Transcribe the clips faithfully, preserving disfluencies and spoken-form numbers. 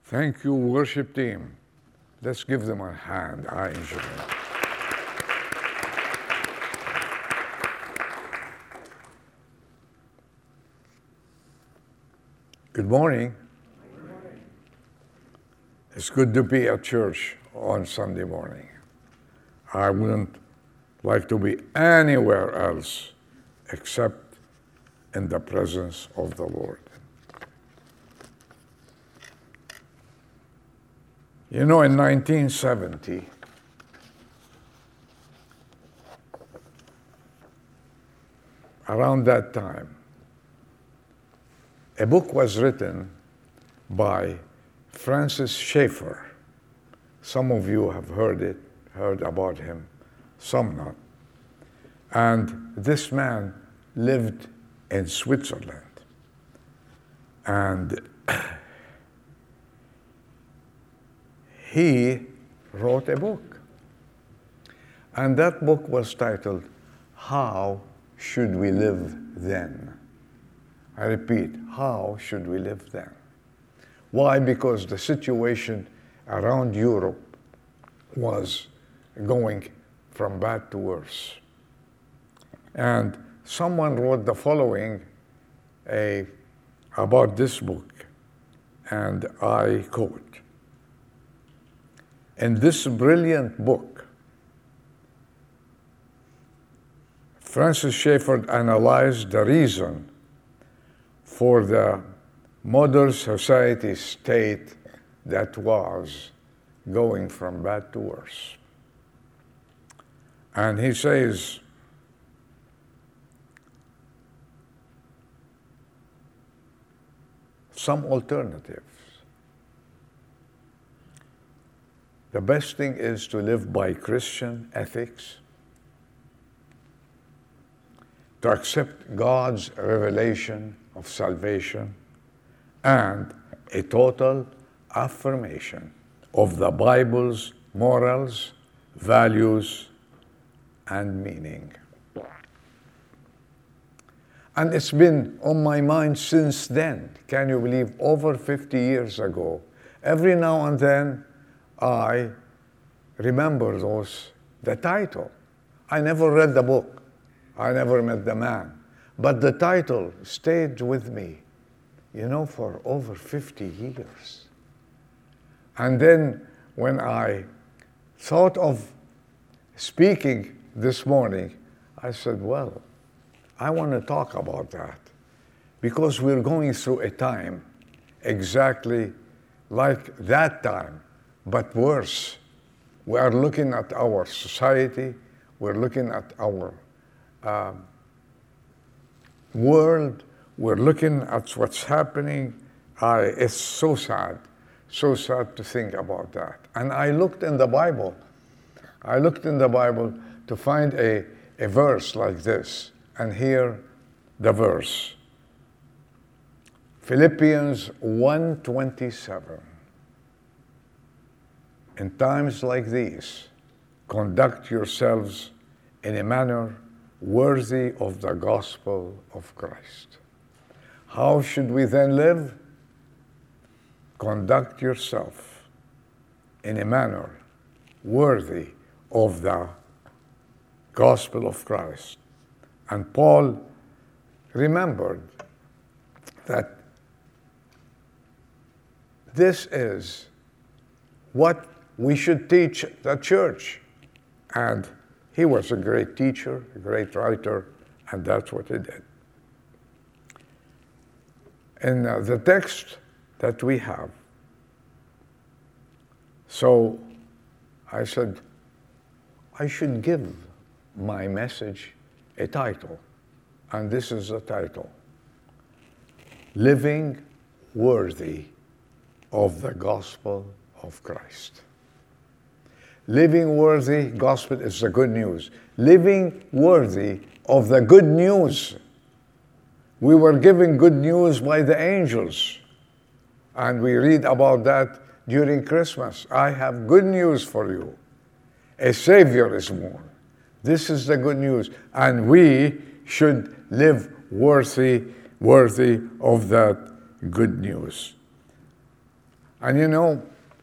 Thank you, worship team. Let's give them a hand. I enjoy it. Good morning. Good morning. It's good to be at church on Sunday morning. I wouldn't like to be anywhere else except in the presence of the Lord. You know, in nineteen seventy, around that time, a book was written by Francis Schaeffer. Some of you have heard it, heard about him, some not. And this man lived in Switzerland. And he wrote a book. And that book was titled, How Should We Live Then? I repeat, how should we live then? Why? Because the situation around Europe was going from bad to worse. And someone wrote the following a, about this book, and I quote, in this brilliant book, Francis Schaeffer analyzed the reason for the modern society state that was going from bad to worse. And he says, some alternatives. The best thing is to live by Christian ethics, to accept God's revelation of salvation, and a total affirmation of the Bible's morals, values, and meaning. And it's been on my mind since then. Can you believe? Over fifty years ago. Every now and then, I remember those, the title. I never read the book. I never met the man. But the title stayed with me, you know, for over fifty years. And then when I thought of speaking this morning, I said, well, I want to talk about that because we're going through a time exactly like that time, but worse. We are looking at our society, we're looking at our uh, world, we're looking at what's happening. I, it's so sad, so sad to think about that. And I looked in the Bible, I looked in the Bible to find a, a verse like this. And here, the verse, Philippians one twenty-seven. In times like these, conduct yourselves in a manner worthy of the gospel of Christ. How should we then live? Conduct yourself in a manner worthy of the gospel of Christ. And Paul remembered that this is what we should teach the church. And he was a great teacher, a great writer, and that's what he did. In uh, the text that we have, so I said, I should give my message a title, and this is the title, Living Worthy of the Gospel of Christ. Living worthy, gospel is the good news. Living worthy of the good news. We were given good news by the angels, and we read about that during Christmas. I have good news for you. A Savior is born. This is the good news, and we should live worthy, worthy of that good news. And you know,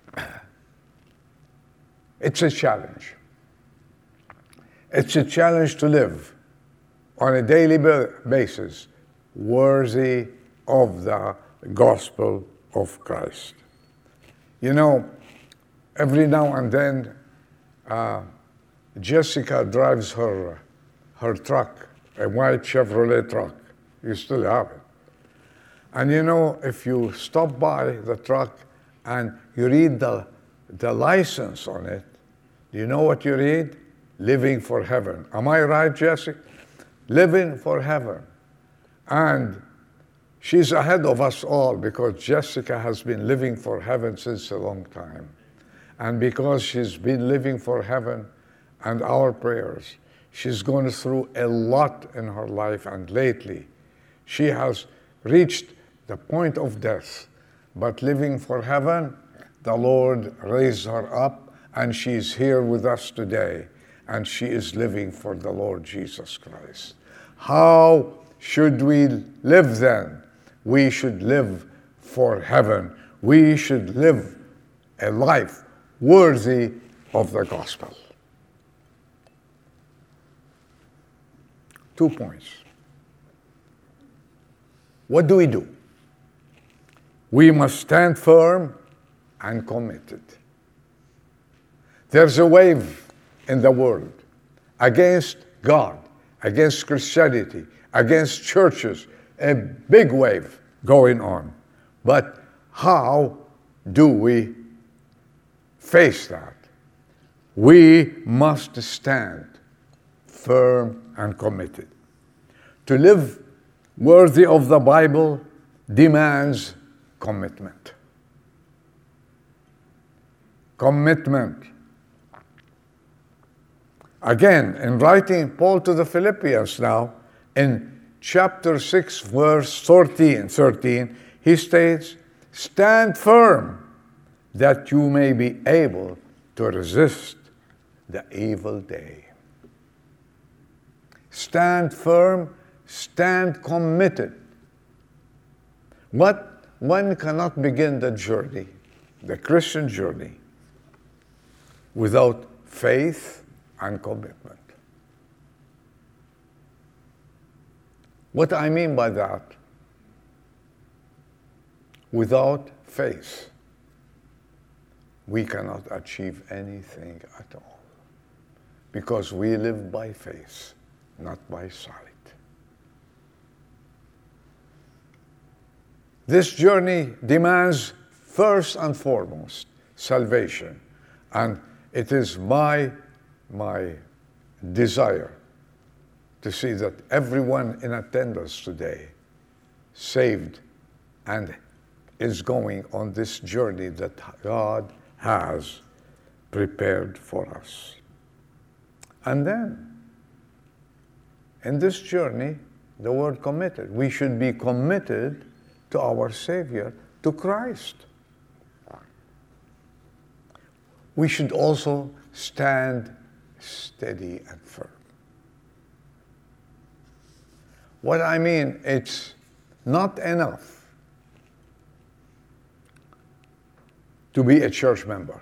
it's a challenge. It's a challenge to live on a daily basis worthy of the gospel of Christ. You know, every now and then, uh, Jessica drives her, her truck, a white Chevrolet truck. You still have it. And you know, if you stop by the truck and you read the, the license on it, you know what you read? Living for heaven. Am I right, Jessica? Living for heaven. And she's ahead of us all because Jessica has been living for heaven since a long time. And because she's been living for heaven and our prayers, she's gone through a lot in her life, and lately she has reached the point of death. But living for heaven, the Lord raised her up, and she's here with us today, and she is living for the Lord Jesus Christ. How should we live then? We should live for heaven. We should live a life worthy of the gospel. Two points. What do we do? We must stand firm and committed. There's a wave in the world against God, against Christianity, against churches, a big wave going on. But how do we face that? We must stand firm and committed. To live worthy of the Bible demands commitment. Commitment. Again, in writing Paul to the Philippians now, in chapter six, verse thirteen, he states, "Stand firm, that you may be able to resist the evil day." Stand firm, stand committed. What one cannot begin the journey, the Christian journey, without faith and commitment. What I mean by that, without faith, we cannot achieve anything at all, because we live by faith, not by sight. This journey demands, first and foremost, salvation. And it is my, my desire to see that everyone in attendance today saved and is going on this journey that God has prepared for us. And then, in this journey, the word committed. We should be committed to our Savior, to Christ. We should also stand steady and firm. What I mean, it's not enough to be a church member.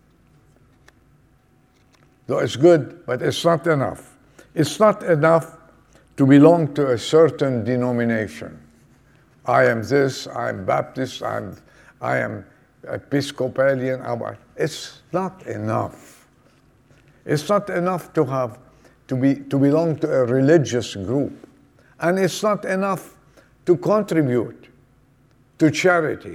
Though it's good, but it's not enough. It's not enough to belong to a certain denomination. I am this, I'm Baptist, I'm, I am Episcopalian. It's not enough. It's not enough to have, to be, to belong to a religious group. And it's not enough to contribute to charity.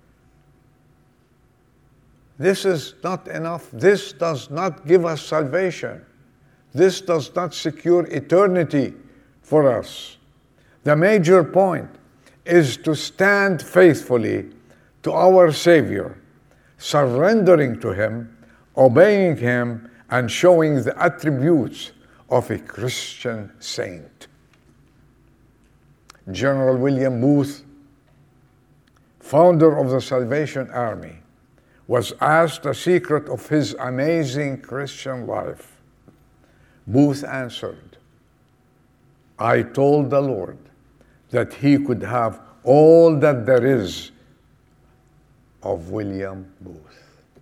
This is not enough. This does not give us salvation. This does not secure eternity for us. The major point is to stand faithfully to our Savior, surrendering to Him, obeying Him, and showing the attributes of a Christian saint. General William Booth, founder of the Salvation Army, was asked the secret of his amazing Christian life. Booth answered, "I told the Lord that He could have all that there is of William Booth.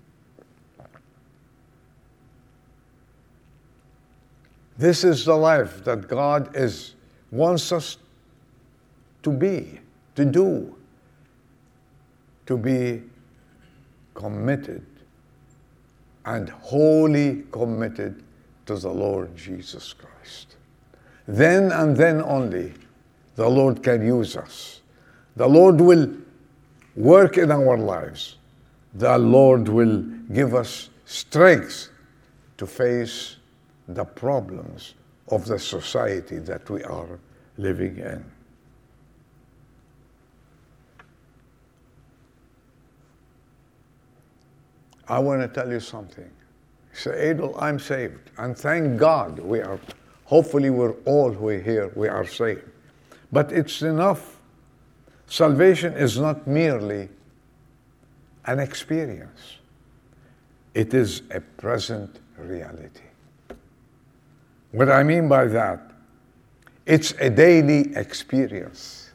This is the life that God is wants us to be, to do, to be committed and wholly committed to the Lord Jesus Christ. Then and then only, the Lord can use us. The Lord will work in our lives. The Lord will give us strength to face the problems of the society that we are living in. I want to tell you something. Say, Adel, I'm saved. And thank God we are, hopefully we're all who are here, we are saved. But it's enough. Salvation is not merely an experience. It is a present reality. What I mean by that, it's a daily experience.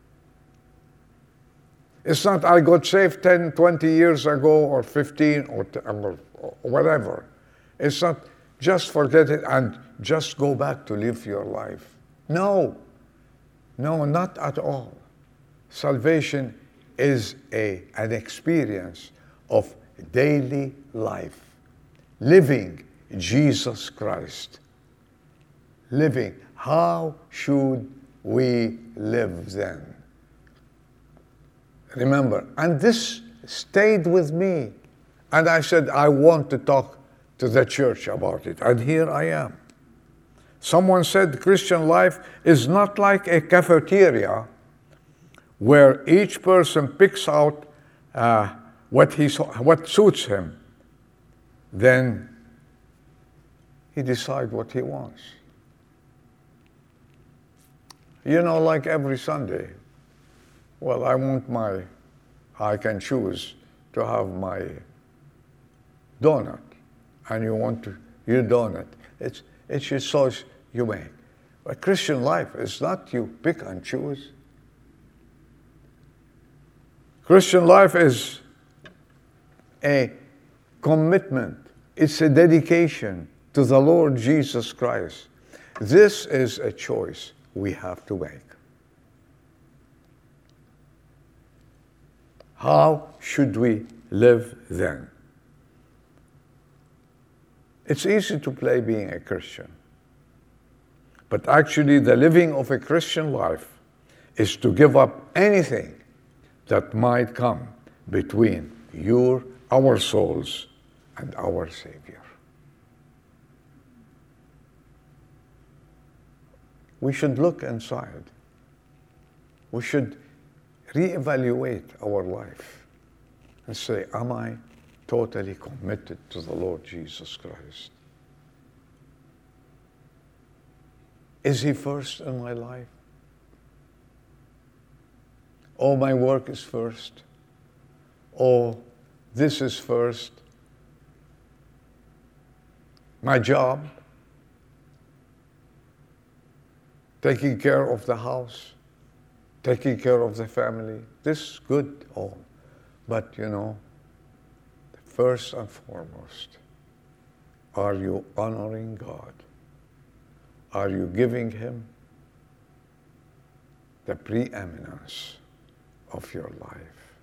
It's not I got saved ten, twenty years ago or fifteen or, or whatever. It's not just forget it and just go back to live your life. No, no, not at all. Salvation is a, an experience of daily life, living Jesus Christ. Living. How should we live then? Remember, and this stayed with me. And I said, I want to talk to the church about it. And here I am. Someone said Christian life is not like a cafeteria where each person picks out uh, what, he, what suits him. Then he decides what he wants. You know, like every Sunday, well, I want my, I can choose to have my donut, and you want to, your donut. It's, it's your choice you make. But Christian life is not you pick and choose. Christian life is a commitment. It's a dedication to the Lord Jesus Christ. This is a choice we have to make. How should we live then? It's easy to play being a Christian. But actually, the living of a Christian life is to give up anything that might come between your, our souls and our Savior. We should look inside. We should reevaluate our life and say, am I totally committed to the Lord Jesus Christ? Is He first in my life? Oh, my work is first. Oh, this is first. My job. Taking care of the house. Taking care of the family. This is good, all. But, you know, first and foremost, are you honoring God? Are you giving Him the preeminence of your life?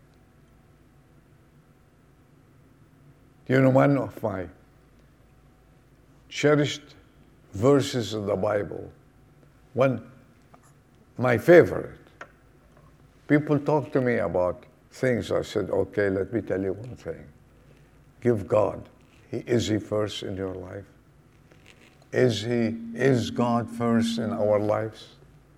You know, one of my cherished verses in the Bible, one, my favorite, people talk to me about things. I said, okay, let me tell you one thing. Give God. He, is He first in your life? Is He, is God first in our lives?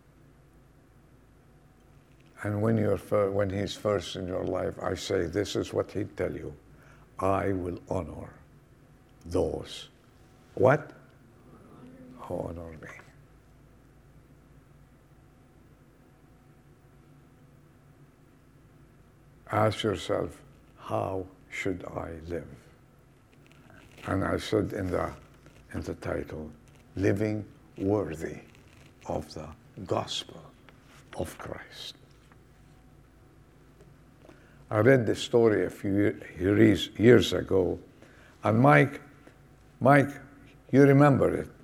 And when, you're fir- when He's first in your life, I say, this is what He'd tell you. I will honor those. What? Who honor me. Ask yourself, how should I live? And I said in the, in the title, living worthy of the gospel of Christ. I read this story a few years, years ago, and Mike, Mike, you remember it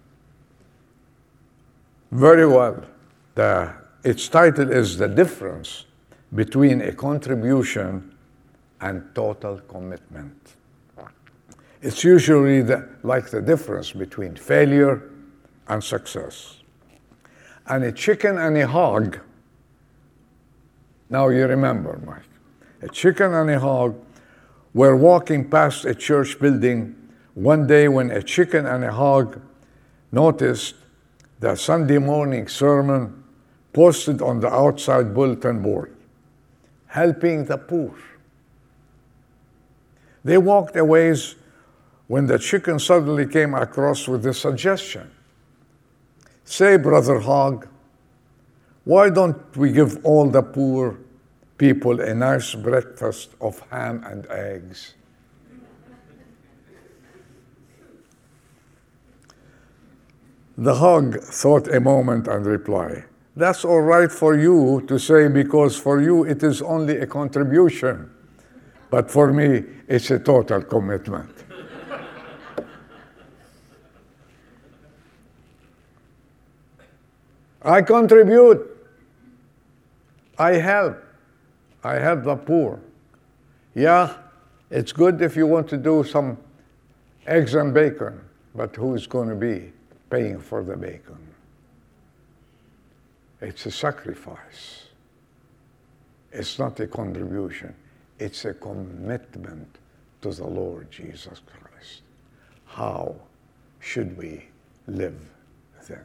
very well. The, its title is The Difference Between a Contribution and Total Commitment. It's usually the, like the difference between failure and success. And a chicken and a hog, now you remember, Mike, a chicken and a hog were walking past a church building one day when a chicken and a hog noticed the Sunday morning sermon posted on the outside bulletin board, helping the poor. They walked a ways when the chicken suddenly came across with this suggestion. Say, Brother Hog, why don't we give all the poor people a nice breakfast of ham and eggs? The hog thought a moment and replied, that's all right for you to say, because for you it is only a contribution, but for me it's a total commitment. I contribute. I help. I help the poor. Yeah, it's good if you want to do some eggs and bacon, but who's going to be paying for the bacon? It's a sacrifice. It's not a contribution. It's a commitment to the Lord Jesus Christ. How should we live then?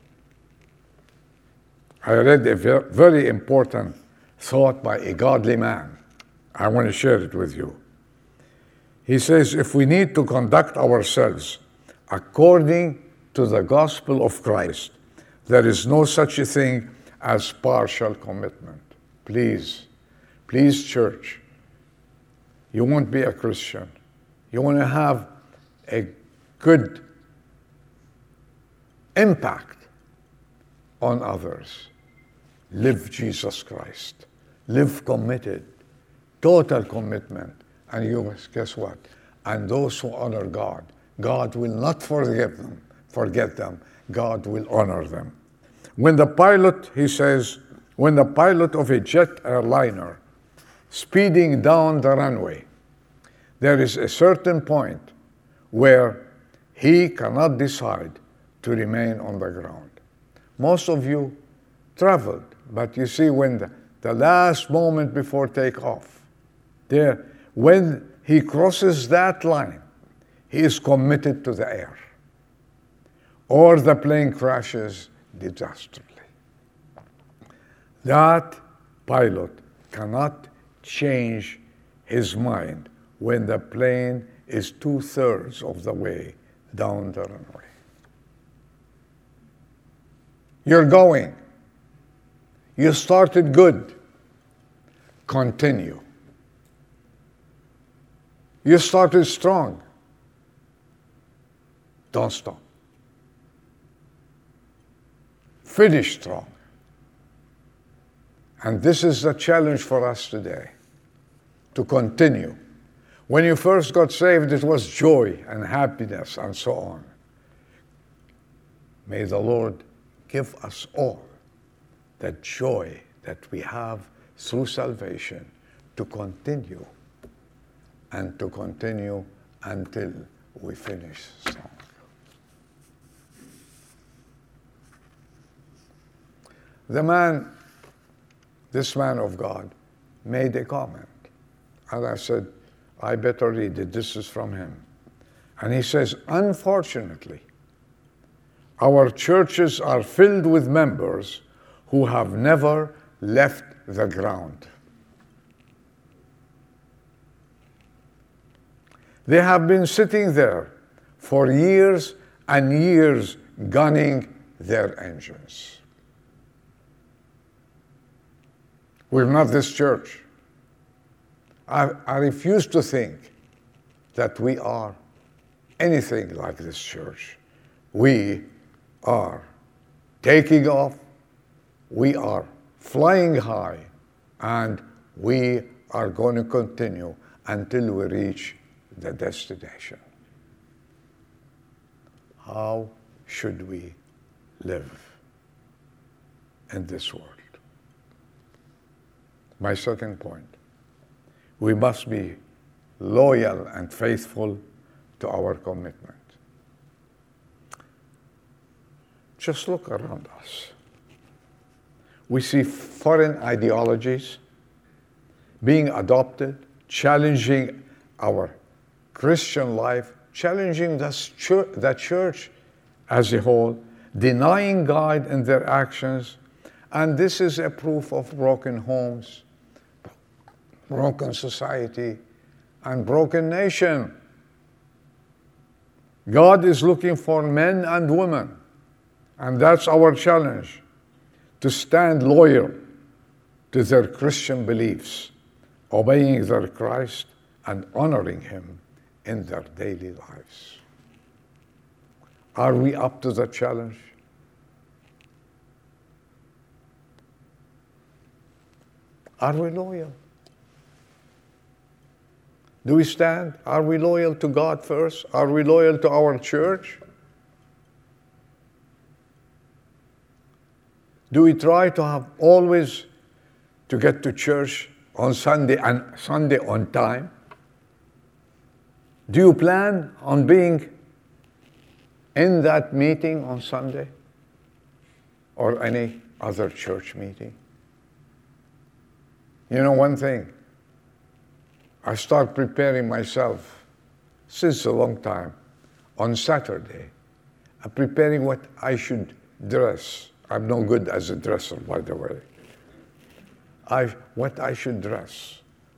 I read a very important thought by a godly man. I want to share it with you. He says, if we need to conduct ourselves according to the gospel of Christ, there is no such a thing as partial commitment. Please, please, church, you won't be a Christian. You want to have a good impact on others. Live Jesus Christ. Live committed, total commitment. And you must, guess what? And those who honor God, God will not forgive them, forget them. God will honor them. When the pilot, he says, when the pilot of a jet airliner speeding down the runway, there is a certain point where he cannot decide to remain on the ground. Most of you traveled, but you see when the, the last moment before takeoff, there, when he crosses that line, he is committed to the air, or the plane crashes disastrously. That pilot cannot change his mind when the plane is two-thirds of the way down the runway. You're going. You started good. Continue. You started strong. Don't stop. Finish strong. And this is the challenge for us today, to continue. When you first got saved, it was joy and happiness and so on. May the Lord give us all that joy that we have through salvation to continue and to continue until we finish strong. The man, this man of God, made a comment. And I said, I better read it. This is from him. And he says, unfortunately, our churches are filled with members who have never left the ground. They have been sitting there for years and years gunning their engines. We're not this church. I, I refuse to think that we are anything like this church. We are taking off, we are flying high, and we are going to continue until we reach the destination. How should we live in this world? My second point, we must be loyal and faithful to our commitment. Just look around us. We see foreign ideologies being adopted, challenging our Christian life, challenging the church, the church as a whole, denying God in their actions. And this is a proof of broken homes, broken society, and broken nation. God is looking for men and women, and that's our challenge, to stand loyal to their Christian beliefs, obeying their Christ and honoring Him in their daily lives. Are we up to the challenge? Are we loyal? Do we stand? Are we loyal to God first? Are we loyal to our church? Do we try to have always to get to church on Sunday and Sunday on time? Do you plan on being in that meeting on Sunday or any other church meeting? You know one thing, I start preparing myself since a long time on Saturday. I'm preparing what I should dress. I'm no good as a dresser, by the way. I, what I should dress.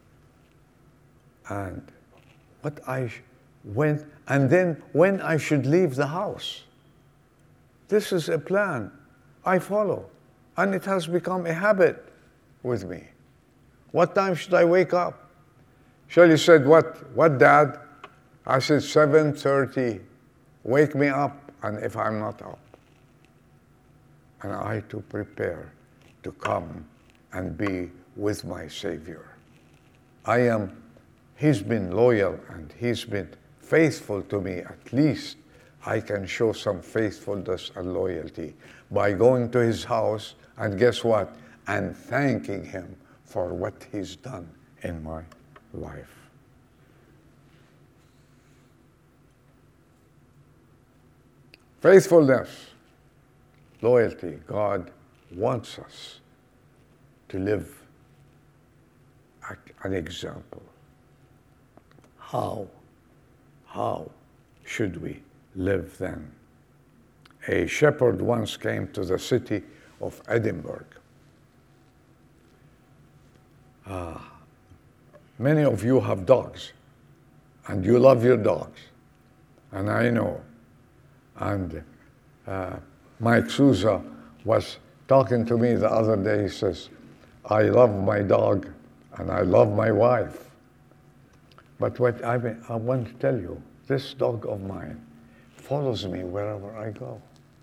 And what I, when, and then when I should leave the house. This is a plan I follow. And it has become a habit with me. What time should I wake up? Shelley said, what, what, Dad? I said, seven thirty. Wake me up, and if I'm not up. And I to prepare to come and be with my Savior. I am, He's been loyal and He's been faithful to me. At least I can show some faithfulness and loyalty by going to His house and guess what? And thanking Him for what He's done in my life. Faithfulness, loyalty. God wants us to live an example. How? How should we live then? A shepherd once came to the city of Edinburgh. Ah, many of you have dogs, and you love your dogs, and I know. And uh, Mike Souza was talking to me the other day. He says, I love my dog and I love my wife. But what I, mean, I want to tell you, this dog of mine follows me wherever I go.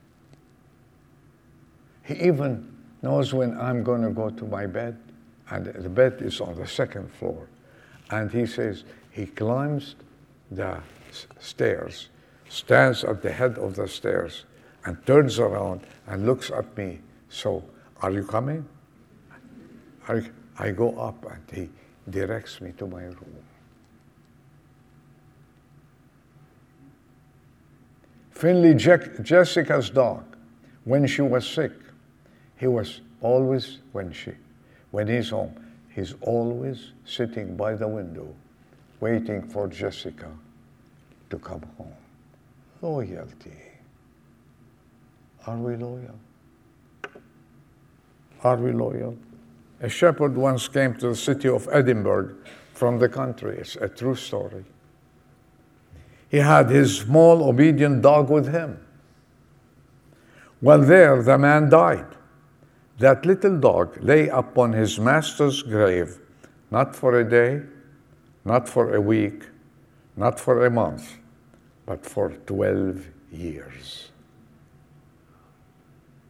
He even knows when I'm going to go to my bed, and the bed is on the second floor. And he says, he climbs the stairs, stands at the head of the stairs, and turns around and looks at me. So, are you coming? I, I go up and he directs me to my room. Finley, Jack, Jessica's dog, when she was sick, he was always, when she, when he's home, he's always sitting by the window, waiting for Jessica to come home. Loyalty. Are we loyal? Are we loyal? A shepherd once came to the city of Edinburgh from the country. It's a true story. He had his small, obedient dog with him. Well, there the man died. That little dog lay upon his master's grave, not for a day, not for a week, not for a month, but for twelve years.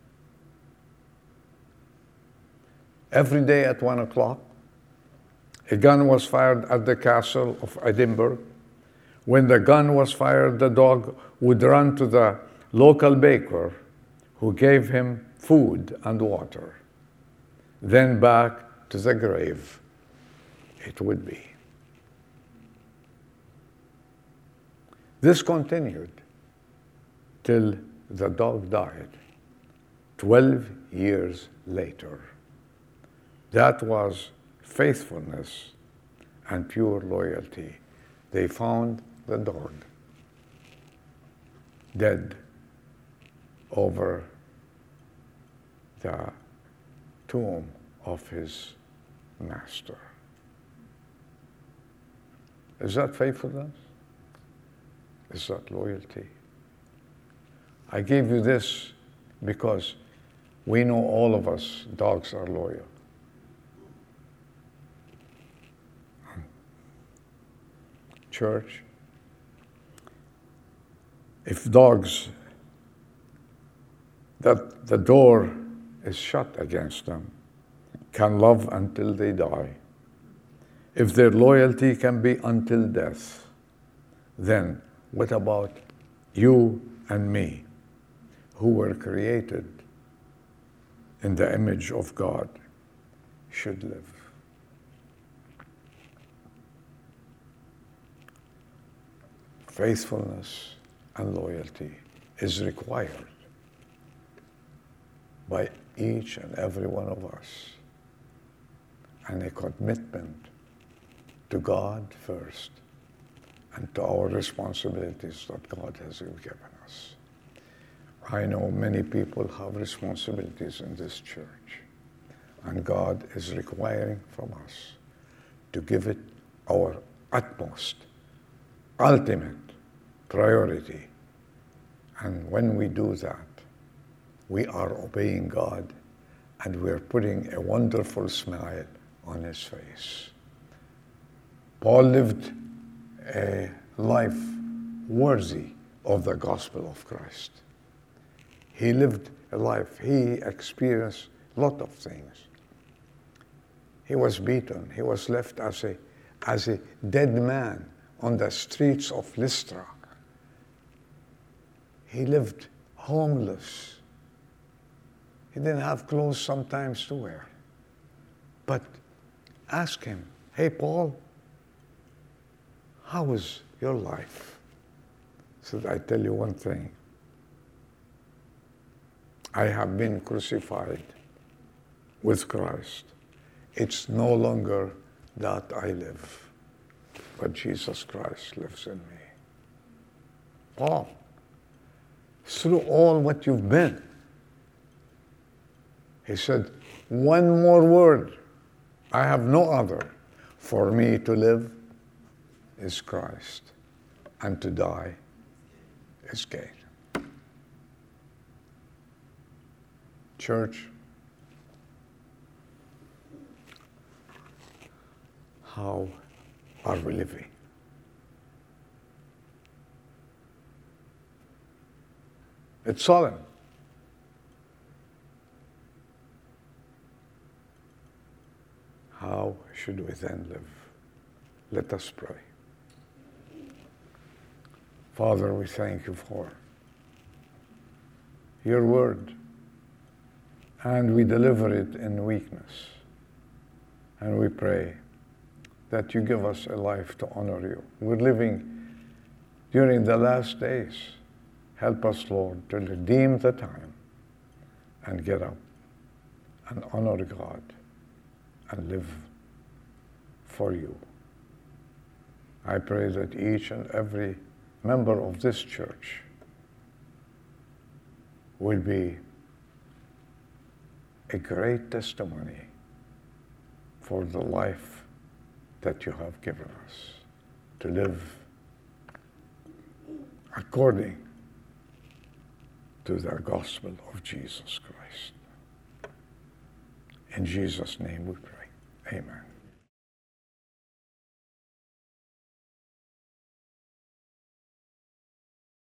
Every day at one o'clock, a gun was fired at the castle of Edinburgh. When the gun was fired, the dog would run to the local baker who gave him food and water. Then back to the grave it would be. This continued till the dog died, twelve years later. That was faithfulness and pure loyalty. They found the dog dead over the tomb of his master. Is that faithfulness? Is that loyalty? I gave you this because we know all of us, dogs are loyal. Church, if dogs, that the door is shut against them, can love until they die, if their loyalty can be until death, then what about you and me, who were created in the image of God, should live? Faithfulness and loyalty is required by each and every one of us, and a commitment to God first and to our responsibilities that God has given us. I know many people have responsibilities in this church, and God is requiring from us to give it our utmost, ultimate priority. And when we do that, we are obeying God, and we're putting a wonderful smile on his face. Paul lived a life worthy of the gospel of Christ. He lived a life, he experienced a lot of things. He was beaten, he was left as a, as a dead man on the streets of Lystra. He lived homeless. He didn't have clothes sometimes to wear. But ask him, hey, Paul, how is your life? He said, I tell you one thing. I have been crucified with Christ. It's no longer that I live, but Jesus Christ lives in me. Paul, through all what you've been, he said, one more word. I have no other. For me to live is Christ, and to die is gain. Church, how are we living? It's solemn. How should we then live? Let us pray. Father, we thank you for your word, and we deliver it in weakness. And we pray that you give us a life to honor you. We're living during the last days. Help us, Lord, to redeem the time and get up and honor God and live for you. I pray that each and every member of this church will be a great testimony for the life that you have given us, to live according to the gospel of Jesus Christ. In Jesus' name we pray. Amen.